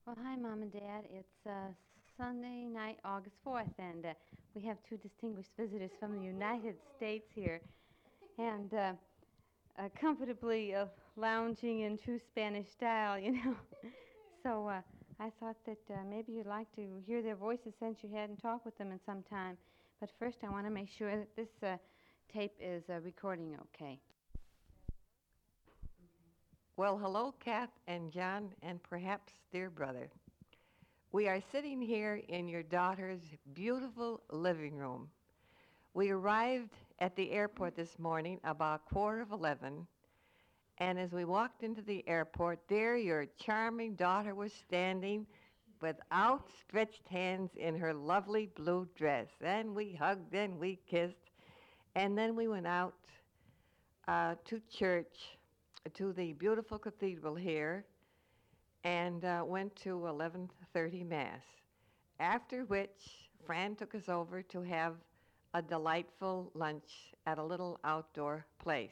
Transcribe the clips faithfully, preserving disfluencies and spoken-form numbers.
Well, hi, Mom and Dad. It's uh, Sunday night, August fourth, and uh, we have two distinguished visitors from the United States here, and uh, uh, comfortably uh, lounging in true Spanish style, you know. so uh, I thought that uh, maybe you'd like to hear their voices since you hadn't talked with them in some time. But first, I want to make sure that this uh, tape is uh, recording okay. Well, hello, Kath and John, and perhaps dear brother. We are sitting here in your daughter's beautiful living room. We arrived at the airport this morning about quarter of eleven, and as we walked into the airport, there your charming daughter was standing with outstretched hands in her lovely blue dress. And we hugged and we kissed, and then we went out uh, to church, to the beautiful cathedral here, and uh, went to eleven thirty Mass, after which Fran took us over to have a delightful lunch at a little outdoor place.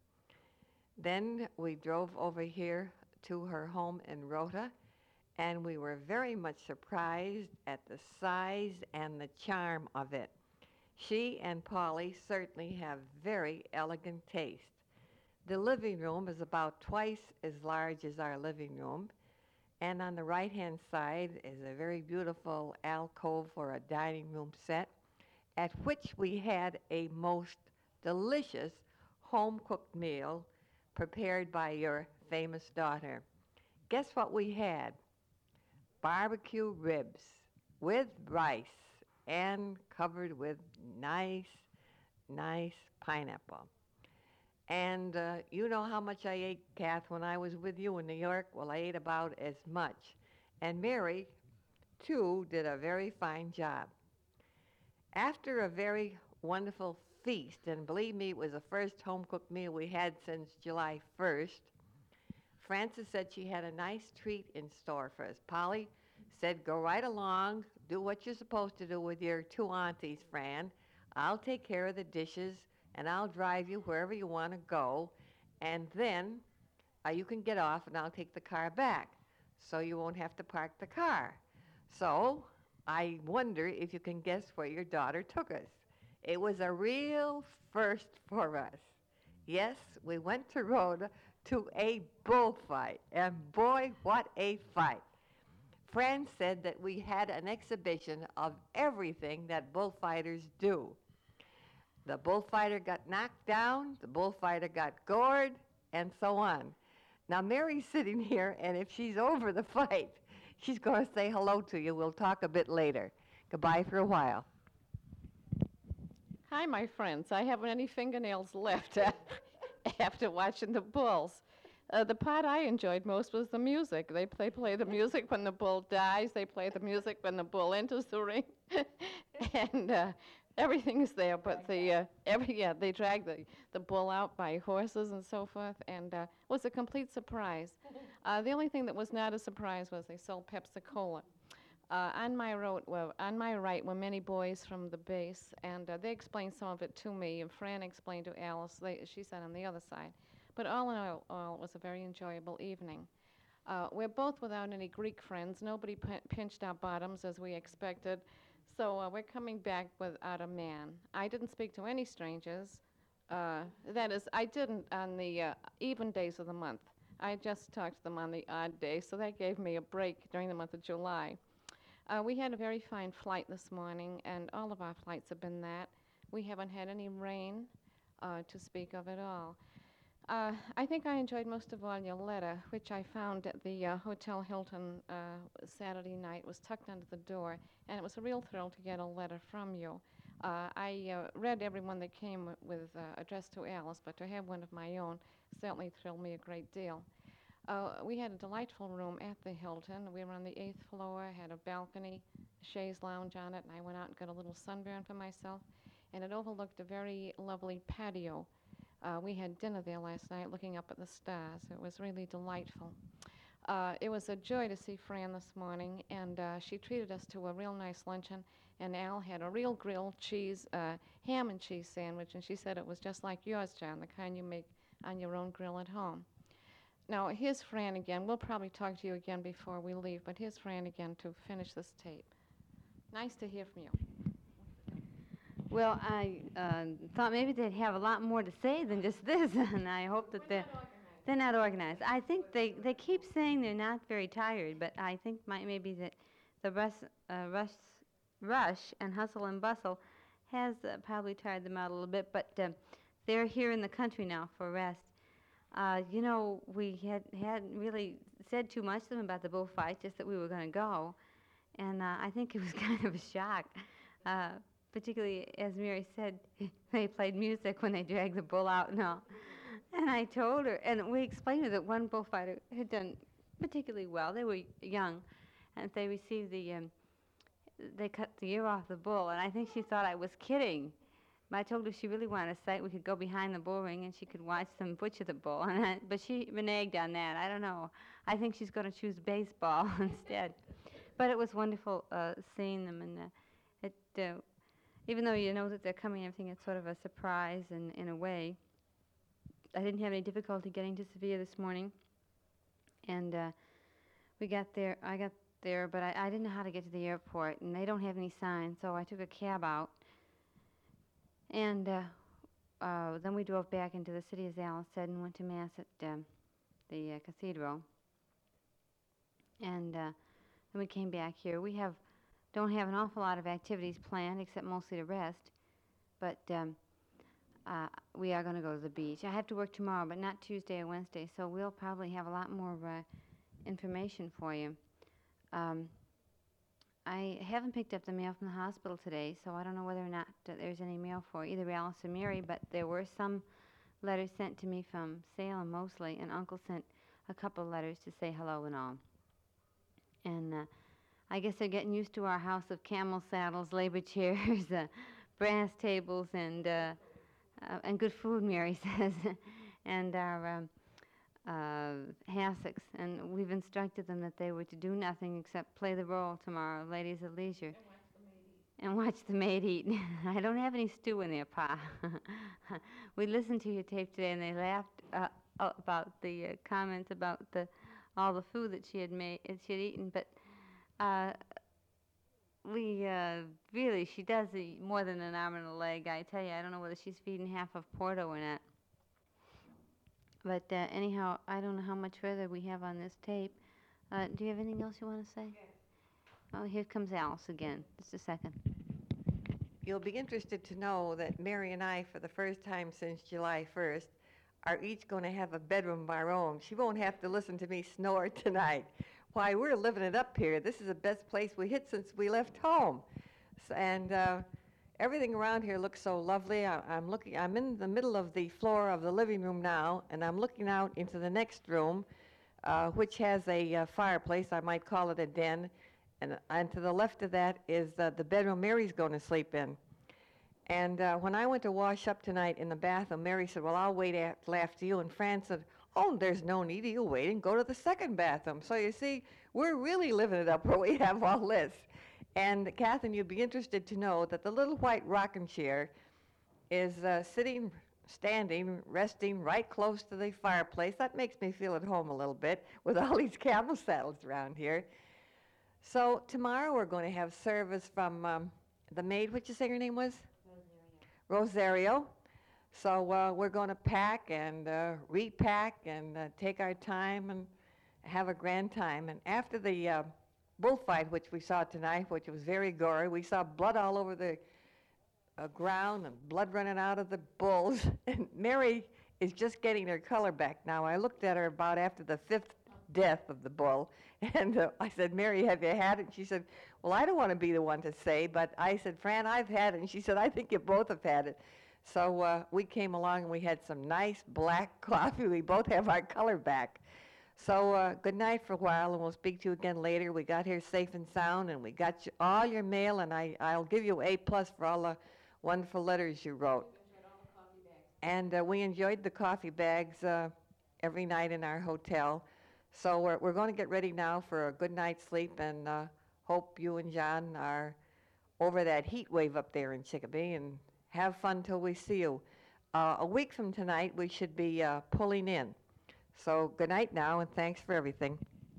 Then we drove over here to her home in Rota, and we were very much surprised at the size and the charm of it. She and Polly certainly have very elegant taste. The living room is about twice as large as our living room, and on the right-hand side is a very beautiful alcove for a dining room set, at which we had a most delicious home-cooked meal prepared by your famous daughter. Guess what we had? Barbecue ribs with rice and covered with nice, nice pineapple. And uh, you know how much I ate, Kath, when I was with you in New York? Well, I ate about as much. And Mary, too, did a very fine job. After a very wonderful feast, and believe me, it was the first home-cooked meal we had since July first, Frances said she had a nice treat in store for us. Polly said, go right along, do what you're supposed to do with your two aunties, Fran. I'll take care of the dishes, and I'll drive you wherever you want to go, and then uh, you can get off, and I'll take the car back, so you won't have to park the car. So I wonder if you can guess where your daughter took us. It was a real first for us. Yes, we went to Rhoda to a bullfight, and boy, what a fight. Fran said that we had an exhibition of everything that bullfighters do. The bullfighter got knocked down, the bullfighter got gored, and so on. Now, Mary's sitting here, and if she's over the fight, she's going to say hello to you. We'll talk a bit later. Goodbye for a while. Hi, my friends. I haven't any fingernails left after watching the bulls. Uh, the part I enjoyed most was the music. They play, play the music when the bull dies. They play the music when the bull enters the ring. and uh, everything is there, but the, uh, every, yeah, they drag the, the bull out by horses and so forth, and uh, it was a complete surprise. Uh, the only thing that was not a surprise was they sold Pepsi-Cola. Uh, on my road, well, on my right were many boys from the base, and uh, they explained some of it to me, and Fran explained to Alice. They, she sat on the other side. But all in all, all, it was a very enjoyable evening. Uh, we're both without any Greek friends. Nobody p- pinched our bottoms as we expected, so uh, we're coming back without a man. I didn't speak to any strangers. Uh, that is, I didn't on the uh, even days of the month. I just talked to them on the odd days, so that gave me a break during the month of July. Uh, we had a very fine flight this morning, and all of our flights have been that. We haven't had any rain uh, to speak of at all. Uh, I think I enjoyed most of all your letter, which I found at the uh, Hotel Hilton uh, Saturday night. It was tucked under the door, and it was a real thrill to get a letter from you. Uh, I uh, read every one that came w- with uh, addressed to Alice, but to have one of my own certainly thrilled me a great deal. Uh, we had a delightful room at the Hilton. We were on the eighth floor, had a balcony, chaise lounge on it, and I went out and got a little sunburn for myself, and it overlooked a very lovely patio. Uh, we had dinner there last night looking up at the stars. It was really delightful. Uh, it was a joy to see Fran this morning, and uh, she treated us to a real nice luncheon, and Al had a real grilled cheese, uh, ham and cheese sandwich, and she said it was just like yours, John, the kind you make on your own grill at home. Now, here's Fran again. We'll probably talk to you again before we leave, but here's Fran again to finish this tape. Nice to hear from you. Well, I uh, thought maybe they'd have a lot more to say than just this, and I hope that they're they're not organized. I think they, they keep saying they're not very tired, but I think might maybe that the rush, uh, rush, rush and hustle and bustle has uh, probably tired them out a little bit. But uh, they're here in the country now for rest. Uh, you know, we had hadn't really said too much to them about the bullfight, just that we were going to go, and uh, I think it was kind of a shock. Uh, particularly, as Mary said, they played music when they dragged the bull out and all. And I told her, and we explained to her that one bullfighter had done particularly well. They were young, and they received the, um, they cut the ear off the bull, and I think she thought I was kidding. But I told her she really wanted a sight. We could go behind the bull ring, and she could watch them butcher the bull. And I, but she reneged on that. I don't know. I think she's going to choose baseball instead. But it was wonderful uh, seeing them, and uh, it. Uh, Even though you know that they're coming, everything is sort of a surprise in, in a way. I didn't have any difficulty getting to Sevilla this morning. And uh, we got there, I got there, but I, I didn't know how to get to the airport, and they don't have any signs, so I took a cab out. And uh, uh, then we drove back into the city, as Alice said, and went to Mass at um, the uh, cathedral. And uh, then we came back here. We have don't have an awful lot of activities planned, except mostly to rest. But um, uh, we are going to go to the beach. I have to work tomorrow, but not Tuesday or Wednesday, so we'll probably have a lot more uh, information for you. Um, I haven't picked up the mail from the hospital today, so I don't know whether or not uh, there's any mail for either Alice or Mary, but there were some letters sent to me from Salem mostly, and Uncle sent a couple letters to say hello and all. And uh, I guess they're getting used to our house of camel saddles, labor chairs, uh, brass tables, and uh, uh, and good food, Mary says, and our um, uh, hassocks. And we've instructed them that they were to do nothing except play the role tomorrow, ladies of leisure. And watch the maid eat. And watch the maid eat. I don't have any stew in there, Pa. We listened to your tape today, and they laughed uh, about the uh, comments about the all the food that she had made, she had eaten, but. Uh, we uh, really, she does eat more than an arm and a leg. I tell you, I don't know whether she's feeding half of Porto or not. But uh, anyhow, I don't know how much further we have on this tape. Uh, do you have anything else you want to say? Yes. Oh, here comes Alice again. Just a second. You'll be interested to know that Mary and I, for the first time since July first, are each going to have a bedroom of our own. She won't have to listen to me snore tonight. Why, we're living it up here. This is the best place we hit since we left home. So, and uh, everything around here looks so lovely. I, I'm looking, I'm in the middle of the floor of the living room now, and I'm looking out into the next room, uh, which has a uh, fireplace. I might call it a den. And, and to the left of that is uh, the bedroom Mary's going to sleep in. And uh, when I went to wash up tonight in the bathroom, Mary said, well, I'll wait after, after you. And Fran said, oh, there's no need. You wait and go to the second bathroom. So you see, we're really living it up where we have all this. And Catherine, you'd be interested to know that the little white rocking chair is uh, sitting, standing, resting right close to the fireplace. That makes me feel at home a little bit with all these camel saddles around here. So tomorrow we're going to have service from um, the maid. What did you say her name was? Rosario. Rosario. So uh, we're going to pack and uh, repack and uh, take our time and have a grand time. And after the uh, bullfight, which we saw tonight, which was very gory, we saw blood all over the uh, ground and blood running out of the bulls. And Mary is just getting her color back now. I looked at her about after the fifth death of the bull, and uh, I said, Mary, have you had it? And she said, well, I don't want to be the one to say, but I said, Fran, I've had it. And she said, I think you both have had it. So uh, we came along and we had some nice black coffee. We both have our color back. So uh, good night for a while, and we'll speak to you again later. We got here safe and sound, and we got you all your mail, and I, I'll give you A plus for all the wonderful letters you wrote. And uh, we enjoyed the coffee bags uh, every night in our hotel. So we're, we're going to get ready now for a good night's sleep, and uh, hope you and John are over that heat wave up there in Chicopee, and have fun till we see you. Uh, a week from tonight, we should be uh, pulling in. So good night now, and thanks for everything.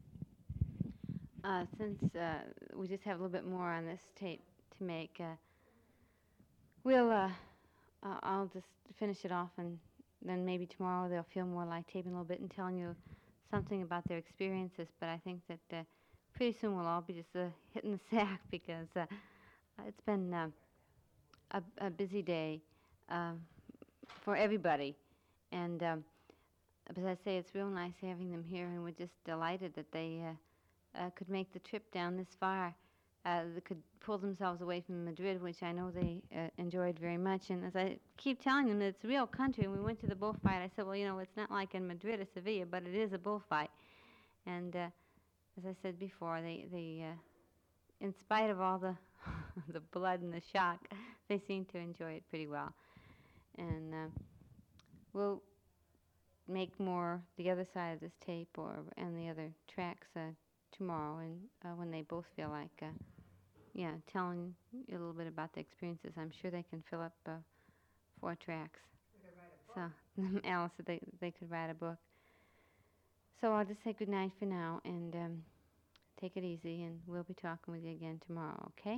Uh, since uh, we just have a little bit more on this tape to make, uh, we'll, uh, uh, I'll just finish it off, and then maybe tomorrow they'll feel more like taping a little bit and telling you something about their experiences. But I think that uh, pretty soon we'll all be just uh, hitting the sack because uh, it's been uh, a, a busy day um, for everybody. And um, as I say, it's real nice having them here, and we're just delighted that they uh, uh, could make the trip down this far. Uh, they could pull themselves away from Madrid, which I know they uh, enjoyed very much. And as I keep telling them, it's real country. And we went to the bullfight. I said, well, you know, it's not like in Madrid or Sevilla, but it is a bullfight. And uh, as I said before, they, they uh, in spite of all the the blood and the shock, they seem to enjoy it pretty well. And uh, we'll make more the other side of this tape or and the other tracks uh, tomorrow, and uh, when they both feel like, uh, yeah, telling you a little bit about the experiences. I'm sure they can fill up uh, four tracks. So Alice said they they could write a book. So I'll just say good night for now, and um, take it easy, and we'll be talking with you again tomorrow. Okay?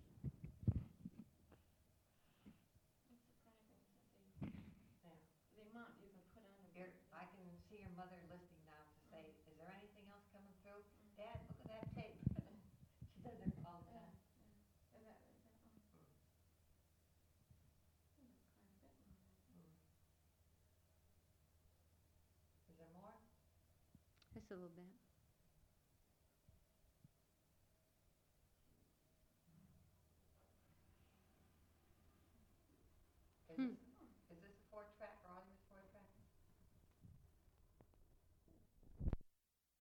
Here, I can see your mother listening now to say, is there anything else coming through? Dad, look at that tape. She does it all the time. Is there more? Just a little bit.